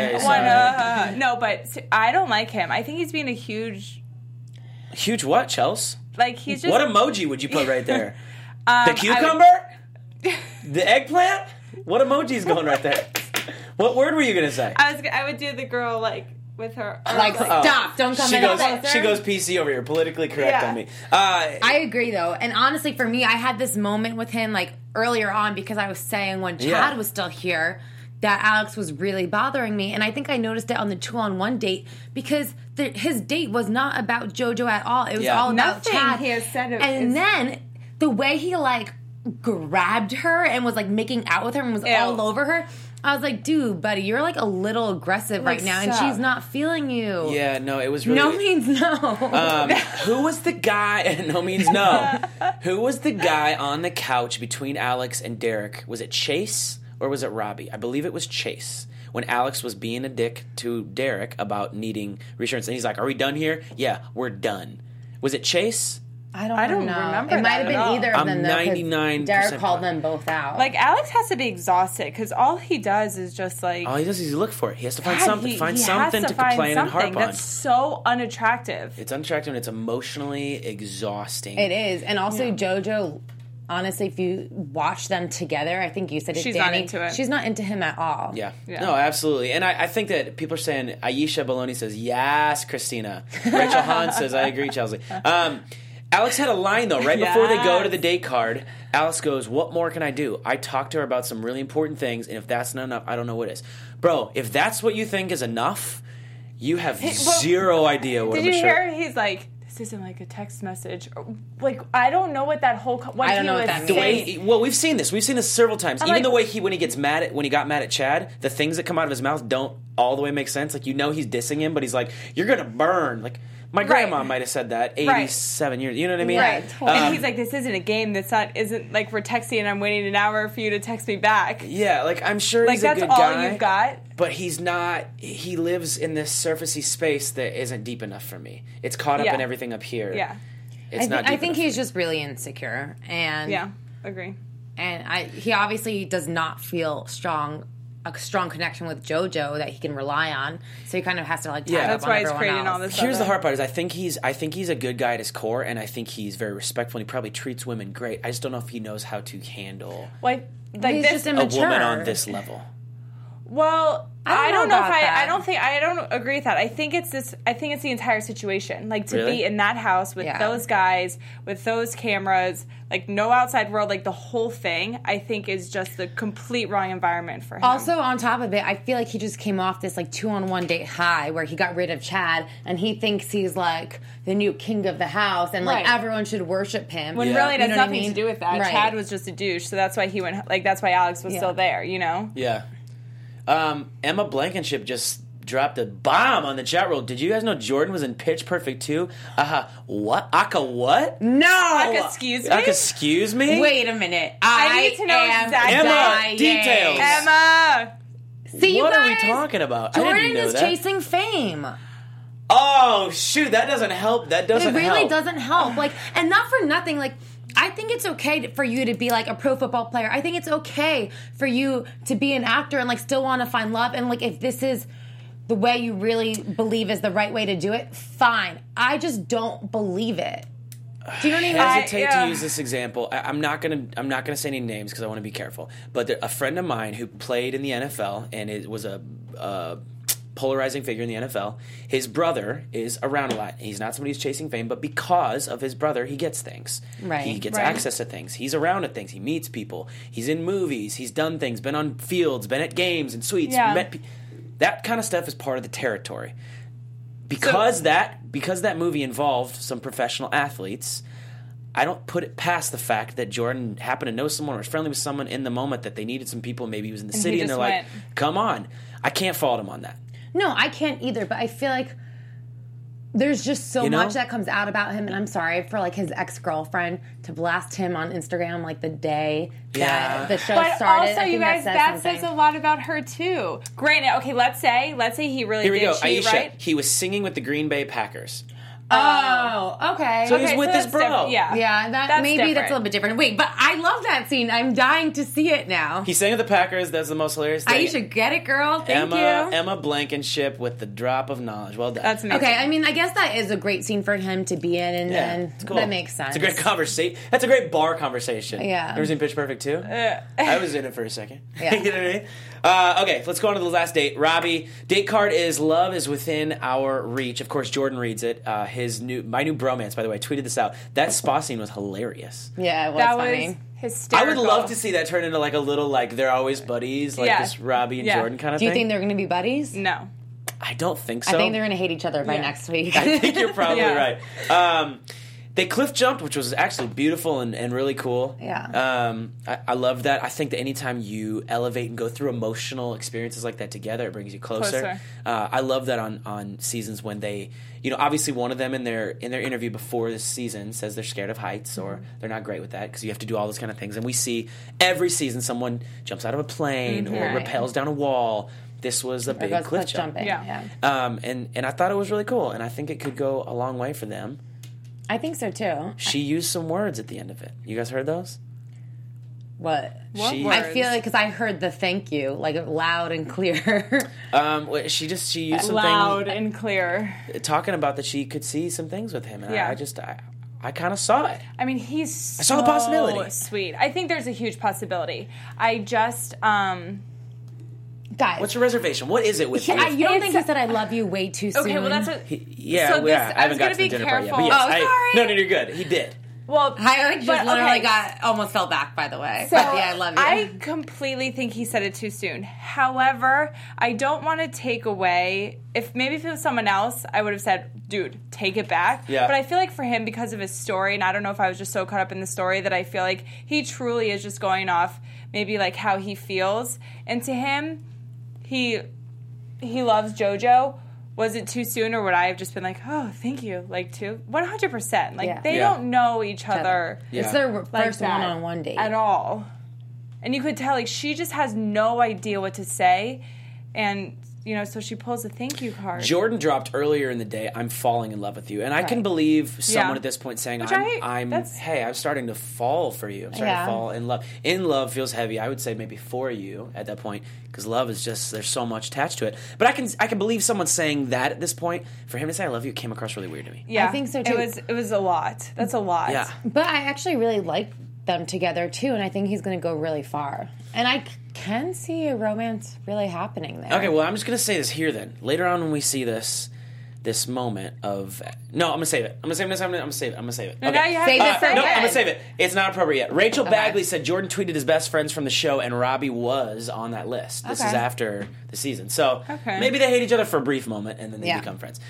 No, but I don't like him. I think he's being a huge... Huge what, Chels? Like, he's just... What emoji would you put right there? The cucumber? The eggplant? What emoji is going right there? What word were you going to say? I would do the girl, like, with her... Stop, don't come in closer. She goes PC over here, politically correct on me. I agree, though. And honestly, for me, I had this moment with him, like, earlier on because I was saying when Chad was still here that Alex was really bothering me. And I think I noticed it on the 2-on-1 date because his date was not about JoJo at all. It was all about Chad. He has said it and then the way he, like, grabbed her and was, like, making out with her and was all over her... I was like, dude, buddy, you're like a little aggressive right now, and she's not feeling you. Yeah, no, it was really... No means no. Who was the guy... No means no. Who was the guy on the couch between Alex and Derek? Was it Chase or was it Robbie? I believe it was Chase. When Alex was being a dick to Derek about needing reassurance. And he's like, are we done here? Yeah, we're done. Was it Chase? I don't remember. It might have been either of them, though. 99% Derek called them both out. Like, Alex has to be exhausted because all he does is just like... All he does is look for it. He has to find something. Find something to complain and harp on. That's so unattractive. It's unattractive and it's emotionally exhausting. It is. And also, JoJo, honestly, if you watch them together, I think you said it, she's Danny, not into it. She's not into him at all. Yeah. No, absolutely. And I think that people are saying, Aisha Baloney says, yes, Christina. Rachel Hahn says, I agree, Chelsea. Alex had a line, though, right before they go to the date card. Alex goes, what more can I do? I talked to her about some really important things, and if that's not enough, I don't know what is. Bro, if that's what you think is enough, you have zero idea what Did you hear? He's like, this isn't like a text message. Like, I don't know what that whole... I don't know what that means. Well, we've seen this. We've seen this several times. Even the way when he got mad at Chad, the things that come out of his mouth don't all the way make sense. Like, he's dissing him, but he's like, you're going to burn. Like... My grandma might have said that 87 years. You know what I mean? Right. And he's like, this isn't a game. Isn't like we're texting and I'm waiting an hour for you to text me back. Yeah, like I'm sure he's a good guy. Like that's all you've got. But he's not. He lives in this surfacey space that isn't deep enough for me. It's caught up in everything up here. Yeah. It's not deep I think enough he's just really insecure. And yeah, agree. And he obviously does not feel a strong connection with JoJo that he can rely on, so he kind of has to like tag up that's on why he's everyone creating else. all this. Here's the hard part: is I think he's a good guy at his core, and I think he's very respectful. And he probably treats women great. I just don't know if he knows how to handle He's just a immature. woman on this level. Well, I don't know if that. I don't agree with that. I think it's the entire situation. Like to Really? be in that house with those guys, with those cameras, like no outside world, like the whole thing, I think is just the complete wrong environment for him. Also, on top of it, I feel like he just came off this like 2-on-1 date high where he got rid of Chad and he thinks he's like the new king of the house and like everyone should worship him. When really it has nothing to do with that. Right. Chad was just a douche, so that's why he went. Like that's why Alex was still there. You know? Yeah. Emma Blankenship just dropped a bomb on the chat room. Did you guys know Jordan was in Pitch Perfect 2? What? Aka what? No! Excuse me? Aka excuse me? Wait a minute. I need to know exactly. Emma, details. Emma! See, what you are we guys, talking about? I Jordan didn't know is that. chasing fame. Oh, shoot. That doesn't help. That doesn't help. It really doesn't help. Like, and not for nothing, like, I think it's okay for you to be like a pro football player. I think it's okay for you to be an actor and like still want to find love. And like if this is the way you really believe is the right way to do it, fine. I just don't believe it. Do you know what I mean? I hesitate to use this example. I'm not gonna say any names because I want to be careful. But a friend of mine who played in the NFL and it was a polarizing figure in the NFL. His brother is around a lot. He's not somebody who's chasing fame, but because of his brother, he gets things. Right. He gets access to things. He's around at things. He meets people. He's in movies. He's done things. Been on fields. Been at games and suites. Yeah. That kind of stuff is part of the territory. Because that movie involved some professional athletes, I don't put it past the fact that Jordan happened to know someone or was friendly with someone in the moment that they needed some people. Maybe he was in the city and they're like, come on. I can't fault him on that. No, I can't either, but I feel like there's just so much that comes out about him, and I'm sorry for like his ex-girlfriend to blast him on Instagram like the day that the show started. But also, you guys, that says a lot about her too. Granted, okay, let's say he really Here we go. cheat, Aisha, right? he was singing with the Green Bay Packers. Oh, okay. So he's with his bro. Yeah, that's a little bit different. Wait, but I love that scene. I'm dying to see it now. He sang with the Packers. That's the most hilarious thing. Aisha, get it, girl. Thank you. Emma Blankenship with the drop of knowledge. Well done. That's amazing. Okay, I mean, I guess that is a great scene for him to be in, and then it's cool. that makes sense. It's a great conversation. That's a great bar conversation. Yeah. Ever seen Pitch Perfect 2? I was in it for a second. Yeah. You know what I mean? Okay, let's go on to the last date. Robbie, date card is love is within our reach. Of course, Jordan reads it. My new bromance, by the way, I tweeted this out. That spa scene was hilarious. Yeah, it was that funny. was hysterical. I would love to see that turn into like a little like they're always buddies, like this Robbie and Jordan kind of Do thing. you think they're going to be buddies? No. I don't think so. I think they're going to hate each other by next week. I think you're probably Yeah. right. They cliff jumped, which was actually beautiful and really cool. Yeah. I love that. I think that anytime you elevate and go through emotional experiences like that together, it brings you closer. I love that on seasons when they, obviously one of them in their interview before this season says they're scared of heights or they're not great with that because you have to do all those kind of things. And we see every season someone jumps out of a plane or rappels down a wall. This was a big cliff jump. Jumping. Yeah. And I thought it was really cool, and I think it could go a long way for them. I think so too. She used some words at the end of it. You guys heard those? What? She- I feel like because I heard the thank you like loud and clear. She used some Loud things and clear. talking about that she could see some things with him, and Yeah. I kind of saw it. I mean, he's I saw the possibility. Sweet. I think there's a huge possibility. I just Guys, What's your reservation? What is it with you? you don't think he said I love you way too soon? okay. Well, that's what. Yeah, So I I haven't was got gonna to the be dinner part yet. careful. But yes, Oh, sorry. No, you're good. He did. Well, I just but, literally okay. almost fell back, by the way. So But yeah, I love you. I completely think he said it too soon. However, I don't want to take away. If it was someone else, I would have said, "Dude, take it back." Yeah. But I feel like for him, because of his story, and I don't know if I was just so caught up in the story that I feel like he truly is just going off maybe like how he feels, and to him, he loves JoJo. Was it too soon, or would I have just been like, "Oh, thank you," like 100%? Like Yeah. they Yeah. don't know each other. Yeah. It's their Like first that one-on-one date. at all, and you could tell like she just has no idea what to say, and so she pulls a thank you card. Jordan dropped earlier in the day, "I'm falling in love with you," and I can believe someone Yeah. at this point saying, Which I'm starting to fall for you. I'm starting to fall in love. In love feels heavy. I would say maybe for you at that point, because love is just there's so much attached to it. But I can believe someone saying that at this point. For him to say "I love you" came across really weird to me. Yeah, I think so, too. It was a lot. That's a lot. Yeah. But I actually really like them together too, and I think he's going to go really far. And I can see a romance really happening there. Okay, well, I'm just going to say this here then. Later on when we see this moment of... No, I'm going to save it. I'm going to save it. No, Okay. now you have Save to it for say No, it. I'm going to save it. It's not appropriate yet. Rachel Bagley said Jordan tweeted his best friends from the show, and Robbie was on that list. This is Okay. after the season. So Okay. maybe they hate each other for a brief moment, and then they become friends.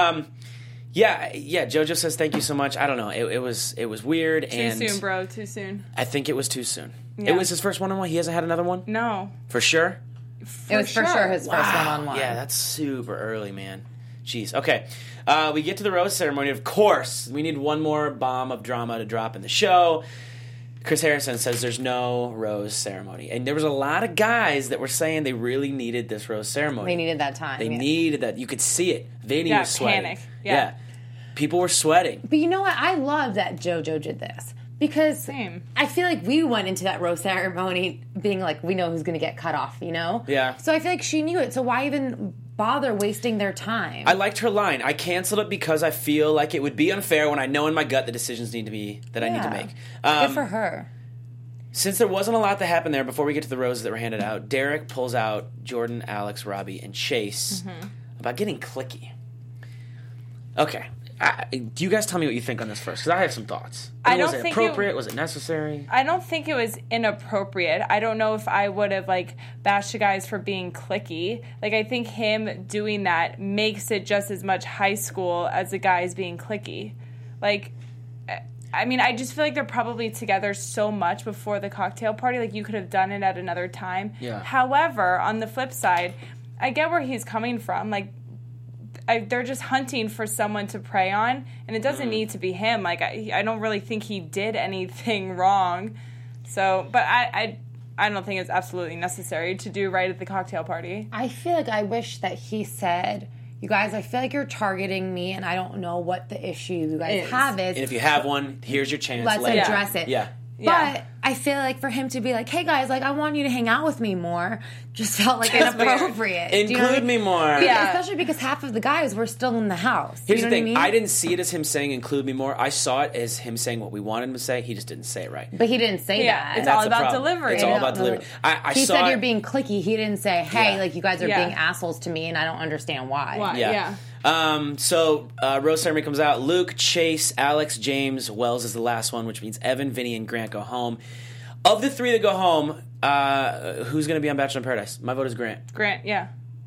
Yeah, JoJo says thank you so much. I don't know. It was weird. Too and soon, bro. Too soon. I think it was too soon. Yeah. It was his first one-on-one. He hasn't had another one? No. For sure? It was for sure his first one-on-one. Yeah, that's super early, man. Jeez. Okay. We get to the rose ceremony. Of course, we need one more bomb of drama to drop in the show. Chris Harrison says there's no rose ceremony. And there was a lot of guys that were saying they really needed this rose ceremony. They needed that time. They yeah. needed that. You could see it. Vinny was sweating. panic. Yeah. People were sweating. But you know what? I love that JoJo did this. Because Same. I feel like we went into that rose ceremony being like, we know who's going to get cut off, you know? Yeah. So I feel like she knew it. So why even bother wasting their time? I liked her line. I canceled it because I feel like it would be unfair when I know in my gut the decisions need to be that I need to make. Good for her. Since there wasn't a lot that happened there, before we get to the roses that were handed out, Derek pulls out Jordan, Alex, Robbie, and Chase about getting cliquey. Okay. Do you guys tell me what you think on this first? Because I have some thoughts. I don't was it think appropriate? Was it necessary? I don't think it was inappropriate. I don't know if I would have like bashed the guys for being cliquey. Like I think him doing that makes it just as much high school as the guys being cliquey. Like, I mean, I just feel like they're probably together so much before the cocktail party. Like you could have done it at another time. Yeah. However, on the flip side, I get where he's coming from. Like, they're just hunting for someone to prey on, and it doesn't need to be him. Like, I don't really think he did anything wrong. So, but I don't think it's absolutely necessary to do right at the cocktail party. I feel like I wish that he said, you guys, I feel like you're targeting me, and I don't know what the issue you guys have is. And if you have one, here's your chance. Let's Let it- address it. Yeah. But I feel like for him to be like, hey guys, like I want you to hang out with me more, just felt like inappropriate. Do you know what I Include mean? me more. Yeah. Especially because half of the guys were still in the house. Here's you know the thing. What I mean? I didn't see it as him saying include me more. I saw it as him saying what we wanted him to say. He just didn't say it right. But he didn't say Yeah, that. it's That's all the about problem. delivery. It's all about delivery. I He saw said it. you're being cliquey. He didn't say, hey, Yeah. like you guys are Yeah. being assholes to me and I don't understand why. Why? Yeah. So Rose ceremony comes out. Luke, Chase, Alex, James, Wells is the last one, which means Evan, Vinny, and Grant go home. Of the three that go home, who's going to be on Bachelor in Paradise? My vote is Grant. Grant, yeah.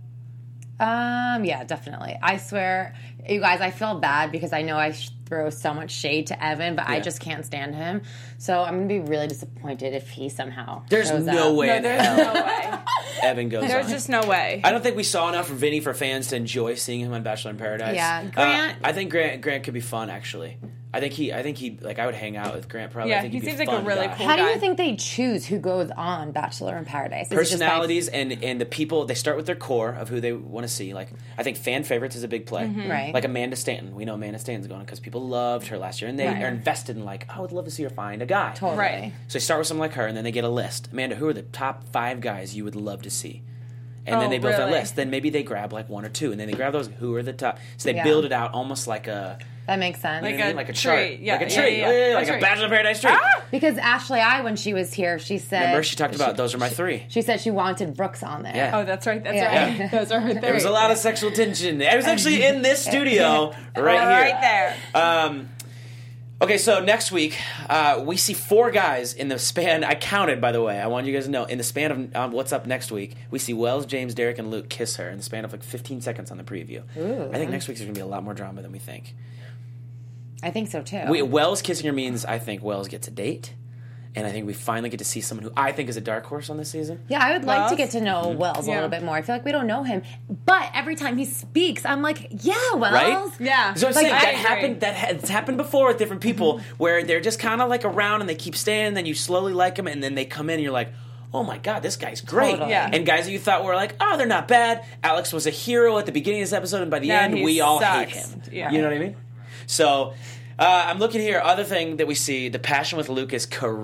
Yeah, definitely. I swear, you guys, I feel bad because I know I throw so much shade to Evan, but I just can't stand him. So I'm going to be really disappointed if he somehow There's shows no up. way No, in there's hell no way. Evan goes There's on. just no way. I don't think we saw enough from Vinny for fans to enjoy seeing him on Bachelor in Paradise. Yeah, Grant- I think Grant could be fun, actually. I think he like I would hang out with Grant probably. Yeah, I think he he'd be seems like a fun really guy. cool How do guy. you think they choose who goes on Bachelor in Paradise? Is it just by- Personalities and the people, they start with their core of who they want to see. Like, I think fan favorites is a big play. Right. Like Amanda Stanton. We know Amanda Stanton's going because people loved her last year. And they Right. are invested in like, I would love to see her find a guy. Totally. Right. So they start with someone like her and then they get a list. Amanda, who are the top 5 guys you would love to see? And then Oh, they build that really? list. Then maybe they grab like 1 or 2. And then they grab those, who are the top. So they Yeah. build it out almost like a... That makes sense. you know Like what I mean? a Like a chart. tree. Yeah, like a yeah, tree. yeah. Like A a tree. Bachelor in Paradise tree. Because Ashley I, when she was here, she said... Remember, she talked about those are my 3. She said she wanted Brooks on there. Yeah. Oh, that's right. That's Yeah. right. Those are her There was a lot of sexual tension. I was actually in this studio right here. Right there. Okay, so next week, we see 4 guys in the span. I counted, by the way. I want you guys to know. In the span of what's up next week, we see Wells, James, Derek, and Luke kiss her in the span of like 15 seconds on the preview. I think next week's going to be a lot more drama than we think. I think so too. Wells kissing her means I think Wells gets a date. And I think we finally get to see someone who I think is a dark horse on this season. Yeah, I would like to Wells? get to know Wells a little bit more. I feel like we don't know him, but every time he speaks, I'm like, yeah, Wells. Right? Yeah. So I'm Like, saying I that agree. happened. That has happened before with different people, where they're just kind of like around and they keep staying. And then you slowly like them, and then they come in, and you're like, "Oh my god, this guy's great!" Totally. Yeah. And guys that you thought were like, "Oh, they're not bad." Alex was a hero at the beginning of this episode, and by the Yeah, end, he we all hate sucks. him. Yeah. You know what I mean? So. I'm looking here. Other thing that we see, the passion with Luke is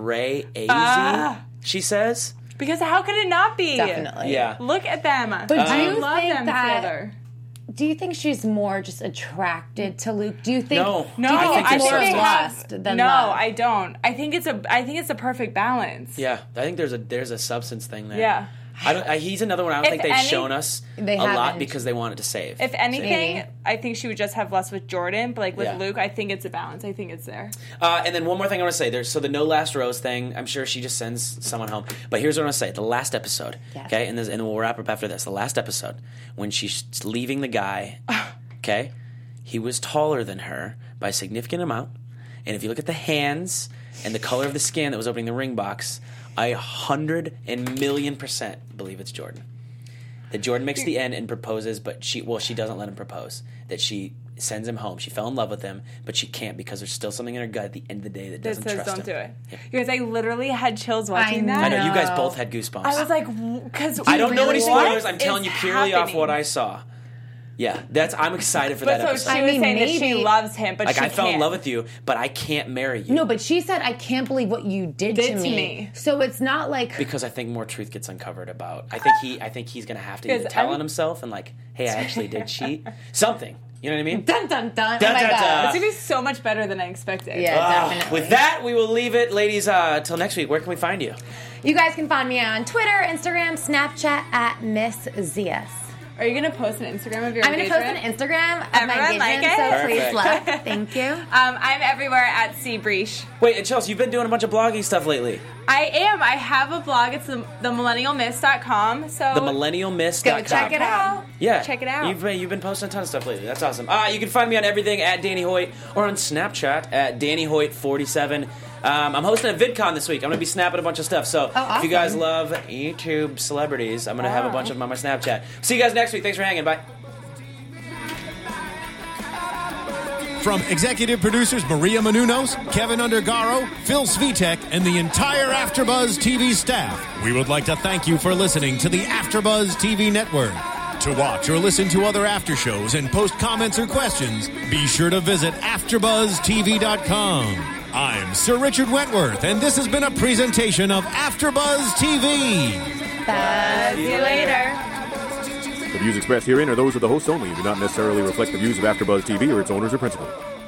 crazy. She says, Because how could it not be? Definitely. "Yeah." Look at them. But do I you love think them that? together. Do you think she's more just attracted to Luke? Do you think? No. No, do you think I it's think more they have- lust than No, love? I don't. I think it's a perfect balance. Yeah, I think there's a substance thing there. Yeah. He's another one I don't If think they've any- shown us They a lot haven't. because they wanted to save. If anything, Maybe. I think she would just have less with Jordan, but like with Yeah. Luke, I think it's a balance. I think it's there. And then one more thing I want to say. There's the no last rose thing. I'm sure she just sends someone home. But here's what I want to say. The last episode, Yes. okay, and we'll wrap up after this. The last episode, when she's leaving the guy, okay, he was taller than her by a significant amount. And if you look at the hands and the color of the skin that was opening the ring box, I 100,000,000% believe it's Jordan. That Jordan makes the end and proposes, but she doesn't let him propose. That she sends him home. She fell in love with him, but she can't because there's still something in her gut at the end of the day that That doesn't says trust don't him. do it. Yeah. You guys, I literally had chills watching I I that. know you guys No. both had goosebumps. I was like, because I don't know any what spoilers. I'm is telling you purely off happening? what I saw. Yeah, I'm excited for But that so episode. she was saying that she maybe- loves him, but Like, she I fell in can't. love with you, but I can't marry you. No, but she said, I can't believe what you did to me. So it's not like... Because I think more truth gets uncovered about. I think he's gonna have to Because either tell I'm- on himself and like, hey, I actually did cheat. Something. You know what I mean? Dun, dun, dun. Dun, Oh, my dun, God. dun. It's gonna be so much better than I expected. Yeah, definitely. With that, we will leave it, ladies. Till next week. Where can we find you? You guys can find me on Twitter, Instagram, Snapchat at Miss ZS. Are you gonna post an Instagram of your I'm going to post an engagement? Instagram of my Everyone like engagement, it? so Perfect. please look. Thank you. I'm everywhere at Breach. Wait, and Chelsea, you've been doing a bunch of blogging stuff lately. I am. I have a blog. It's the millennialmiss.com. So TheMillennialMiss.com. Go check it out. Yeah, Check it out. You've been posting a ton of stuff lately. That's awesome. You can find me on everything at Danny Hoyt or on Snapchat at DannyHoyt47. I'm hosting a VidCon this week. I'm going to be snapping a bunch of stuff. So if you guys love YouTube celebrities, I'm going to have a bunch of them on my Snapchat. See you guys next week. Thanks for hanging. Bye. From executive producers Maria Menounos, Kevin Undergaro, Phil Svitek, and the entire AfterBuzz TV staff, we would like to thank you for listening to the AfterBuzz TV network. To watch or listen to other after shows and post comments or questions, be sure to visit AfterBuzzTV.com. I'm Sir Richard Wentworth, and this has been a presentation of AfterBuzz TV. see you later. The views expressed herein are those of the hosts only and do not necessarily reflect the views of AfterBuzz TV or its owners or principals.